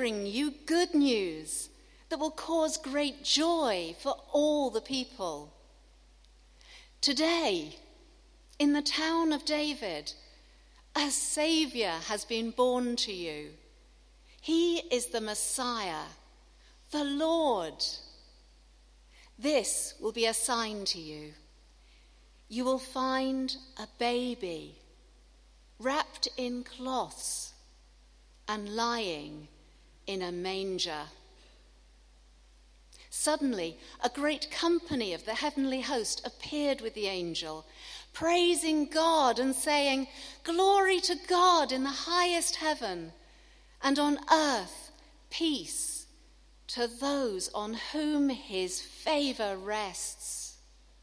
bring you good news that will cause great joy for all the people. Today, in the town of David, a Saviour has been born to you. He is the Messiah, the Lord. This will be a sign to you. You will find a baby wrapped in cloths and lying in a manger. Suddenly, a great company of the heavenly host appeared with the angel, praising God and saying, "Glory to God in the highest heaven, and on earth peace to those on whom his favor rests."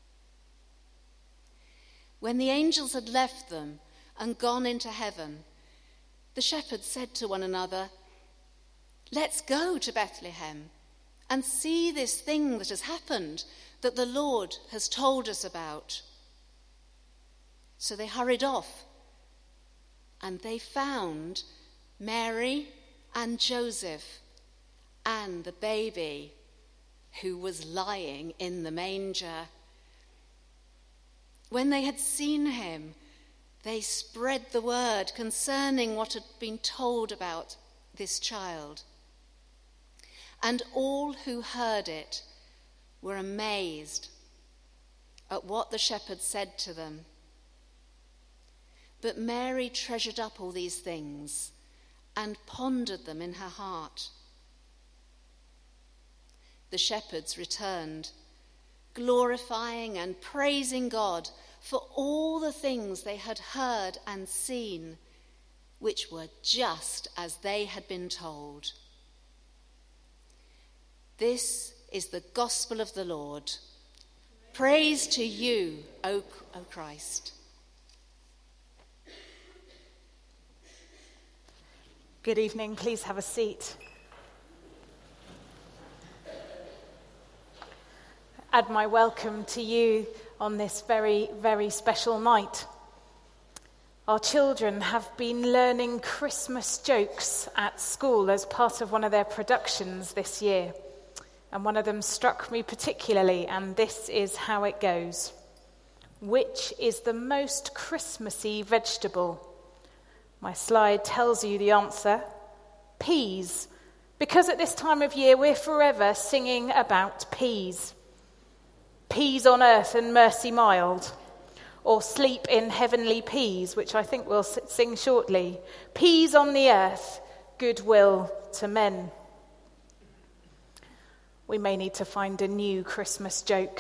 When the angels had left them and gone into heaven, the shepherds said to one another, "Let's go to Bethlehem and see this thing that has happened, that the Lord has told us about." So they hurried off, and they found Mary and Joseph and the baby who was lying in the manger. When they had seen him, they spread the word concerning what had been told about this child. And all who heard it were amazed at what the shepherds said to them. But Mary treasured up all these things and pondered them in her heart. The shepherds returned, glorifying and praising God for all the things they had heard and seen, which were just as they had been told. This is the gospel of the Lord. Praise to you, O Christ. Good evening. Please have a seat. Add my welcome to you on this very, very special night. Our children have been learning Christmas jokes at school as part of one of their productions this year. And one of them struck me particularly, and this is how it goes. Which is the most Christmassy vegetable? My slide tells you the answer. Peas. Because at this time of year, we're forever singing about peas. Peas on earth and mercy mild. Or sleep in heavenly peas, which I think we'll sing shortly. Peas on the earth, goodwill to men. We may need to find a new Christmas joke.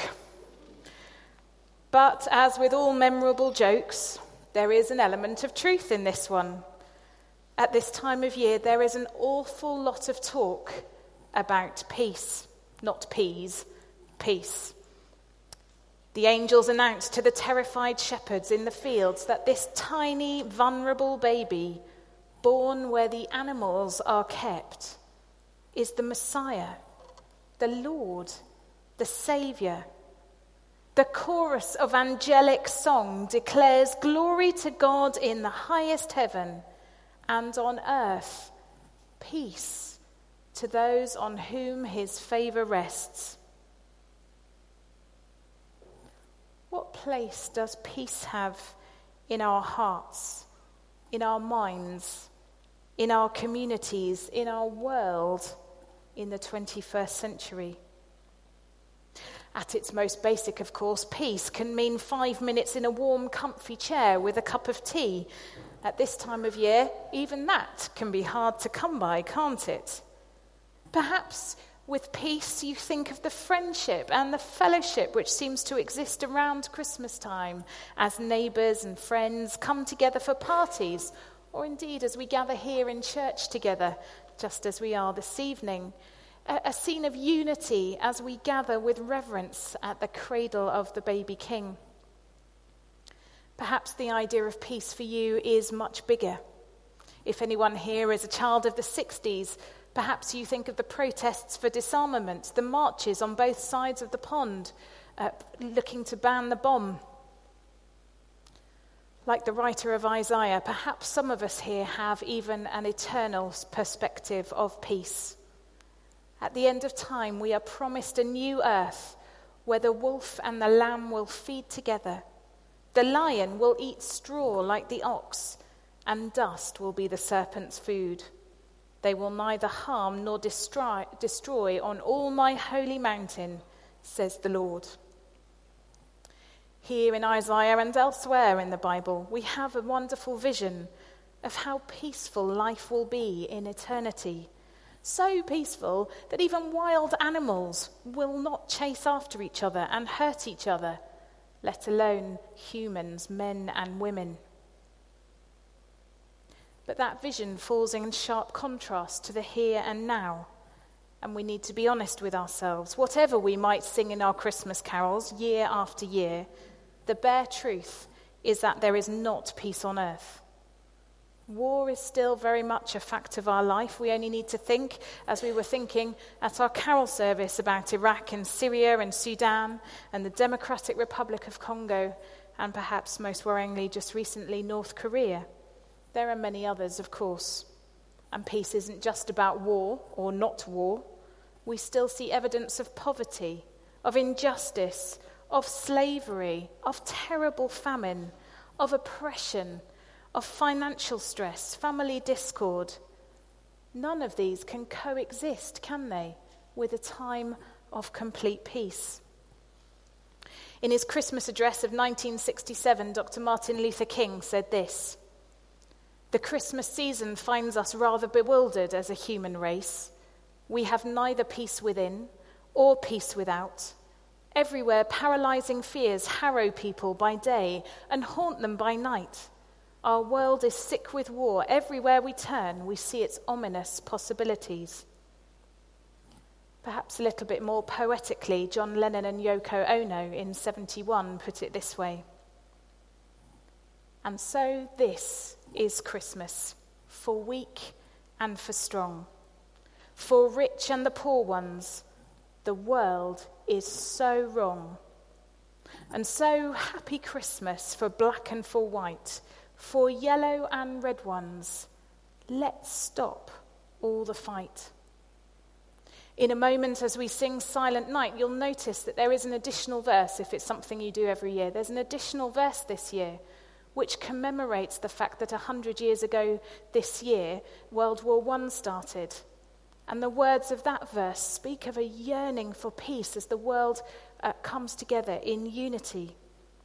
But as with all memorable jokes, there is an element of truth in this one. At this time of year, there is an awful lot of talk about peace, not peas, peace. The angels announced to the terrified shepherds in the fields that this tiny, vulnerable baby, born where the animals are kept, is the Messiah, the Lord, the Saviour. The chorus of angelic song declares glory to God in the highest heaven, and on earth peace to those on whom his favour rests. What place does peace have in our hearts, in our minds, in our communities, in our world in the 21st century? At its most basic, of course, peace can mean 5 minutes in a warm, comfy chair with a cup of tea. At this time of year, even that can be hard to come by, can't it? Perhaps with peace, you think of the friendship and the fellowship which seems to exist around Christmas time as neighbours and friends come together for parties, or indeed as we gather here in church together, just as we are this evening. A scene of unity as we gather with reverence at the cradle of the baby king. Perhaps the idea of peace for you is much bigger. If anyone here is a child of the 60s, perhaps you think of the protests for disarmament, the marches on both sides of the pond, looking to ban the bomb. Like the writer of Isaiah, perhaps some of us here have even an eternal perspective of peace. At the end of time, we are promised a new earth where the wolf and the lamb will feed together. The lion will eat straw like the ox, and dust will be the serpent's food. They will neither harm nor destroy on all my holy mountain, says the Lord. Here in Isaiah and elsewhere in the Bible, we have a wonderful vision of how peaceful life will be in eternity. So peaceful that even wild animals will not chase after each other and hurt each other, let alone humans, men and women. But that vision falls in sharp contrast to the here and now. And we need to be honest with ourselves. Whatever we might sing in our Christmas carols year after year, the bare truth is that there is not peace on earth. War is still very much a fact of our life. We only need to think, as we were thinking at our carol service, about Iraq and Syria and Sudan and the Democratic Republic of Congo, and perhaps most worryingly just recently North Korea. There are many others, of course. And peace isn't just about war or not war. We still see evidence of poverty, of injustice, of slavery, of terrible famine, of oppression, of financial stress, family discord. None of these can coexist, can they, with a time of complete peace? In his Christmas address of 1967, Dr. Martin Luther King said this: "The Christmas season finds us rather bewildered as a human race. We have neither peace within or peace without. Everywhere, paralyzing fears harrow people by day and haunt them by night. Our world is sick with war. Everywhere we turn, we see its ominous possibilities." Perhaps a little bit more poetically, John Lennon and Yoko Ono in 1971 put it this way: "And so this is Christmas, for weak and for strong, for rich and the poor ones. The world is so wrong. And so happy Christmas for black and for white, for yellow and red ones. Let's stop all the fight." In a moment, as we sing Silent Night, you'll notice that there is an additional verse, if it's something you do every year. There's an additional verse this year, which commemorates the fact that 100 years ago this year, World War I started. And the words of that verse speak of a yearning for peace as the world comes together in unity.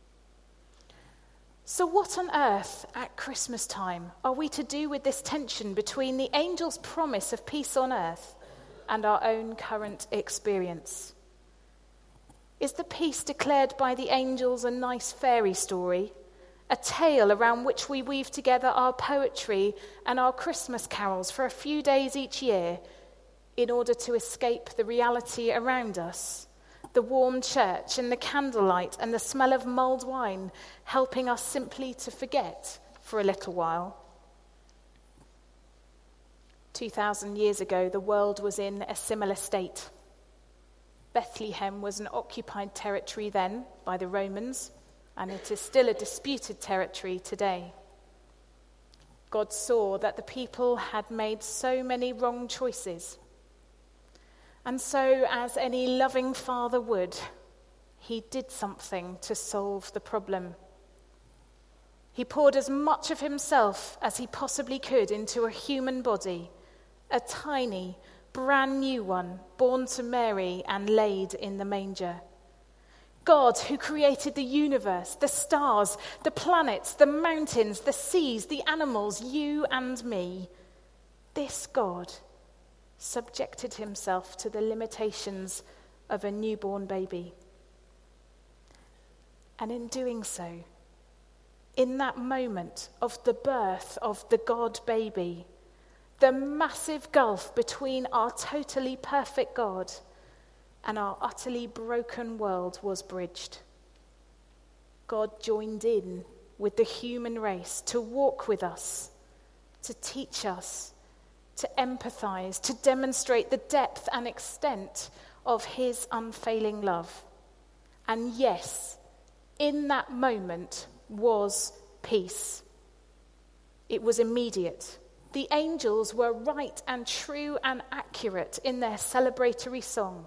So what on earth at Christmas time are we to do with this tension between the angel's promise of peace on earth and our own current experience? Is the peace declared by the angels a nice fairy story, a tale around which we weave together our poetry and our Christmas carols for a few days each year in order to escape the reality around us, the warm church and the candlelight and the smell of mulled wine helping us simply to forget for a little while? 2,000 years ago, the world was in a similar state. Bethlehem was an occupied territory then by the Romans, and it is still a disputed territory today. God saw that the people had made so many wrong choices. And so, as any loving father would, he did something to solve the problem. He poured as much of himself as he possibly could into a human body, a tiny, brand new one, born to Mary and laid in the manger. God, who created the universe, the stars, the planets, the mountains, the seas, the animals, you and me, this God subjected himself to the limitations of a newborn baby. And in doing so, in that moment of the birth of the God baby, the massive gulf between our totally perfect God and our utterly broken world was bridged. God joined in with the human race to walk with us, to teach us, to empathize, to demonstrate the depth and extent of his unfailing love. And yes, in that moment was peace. It was immediate. The angels were right and true and accurate in their celebratory song.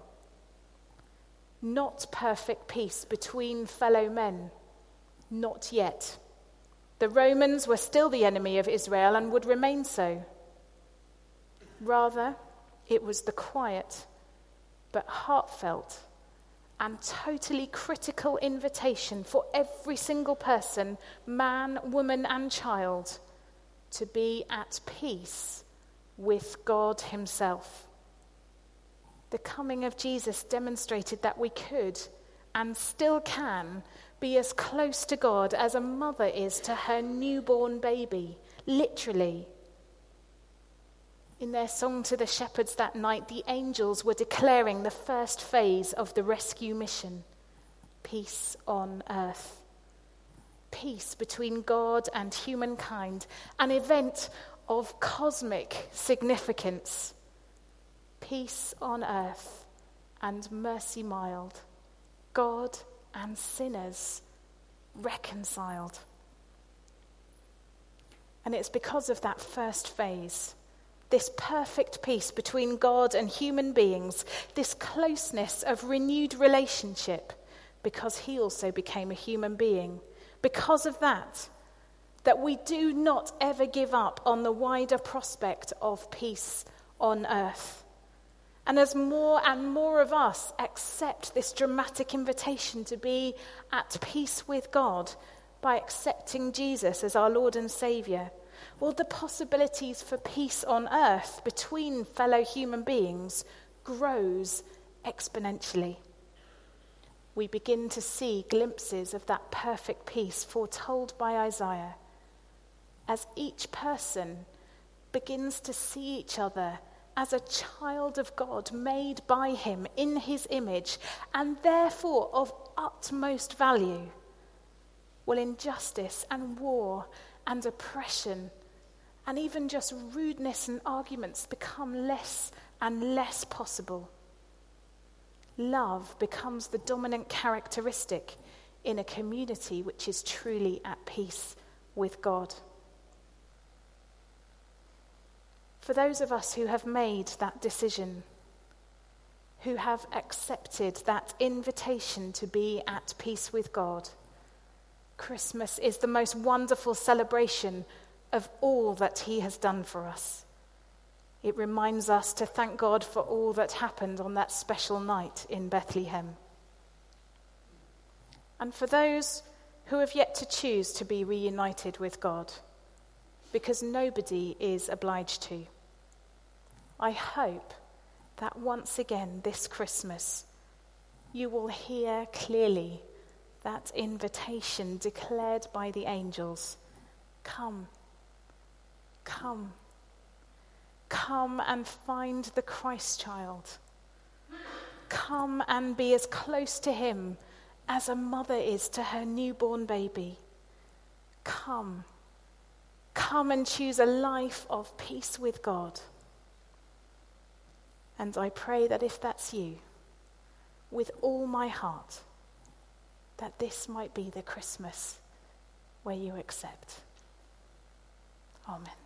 Not perfect peace between fellow men. Not yet. The Romans were still the enemy of Israel and would remain so. Rather, it was the quiet but heartfelt and totally critical invitation for every single person, man, woman, and child, to be at peace with God himself. The coming of Jesus demonstrated that we could and still can be as close to God as a mother is to her newborn baby, literally. In their song to the shepherds that night, the angels were declaring the first phase of the rescue mission: peace on earth. Peace between God and humankind, an event of cosmic significance. Peace on earth and mercy mild, God and sinners reconciled. And it's because of that first phase, this perfect peace between God and human beings, this closeness of renewed relationship, because he also became a human being. Because of that we do not ever give up on the wider prospect of peace on earth. And as more and more of us accept this dramatic invitation to be at peace with God by accepting Jesus as our Lord and Saviour, well, the possibilities for peace on earth between fellow human beings grows exponentially. We begin to see glimpses of that perfect peace foretold by Isaiah, as each person begins to see each other as a child of God made by him in his image, and therefore of utmost value. Will injustice and war and oppression and even just rudeness and arguments become less and less possible. Love becomes the dominant characteristic in a community which is truly at peace with God. For those of us who have made that decision, who have accepted that invitation to be at peace with God, Christmas is the most wonderful celebration of all that he has done for us. It reminds us to thank God for all that happened on that special night in Bethlehem. And for those who have yet to choose to be reunited with God, because nobody is obliged to, I hope that once again this Christmas you will hear clearly that invitation declared by the angels: come, come, come and find the Christ child. Come and be as close to him as a mother is to her newborn baby. Come, come and choose a life of peace with God. And I pray that if that's you, with all my heart, that this might be the Christmas where you accept. Amen.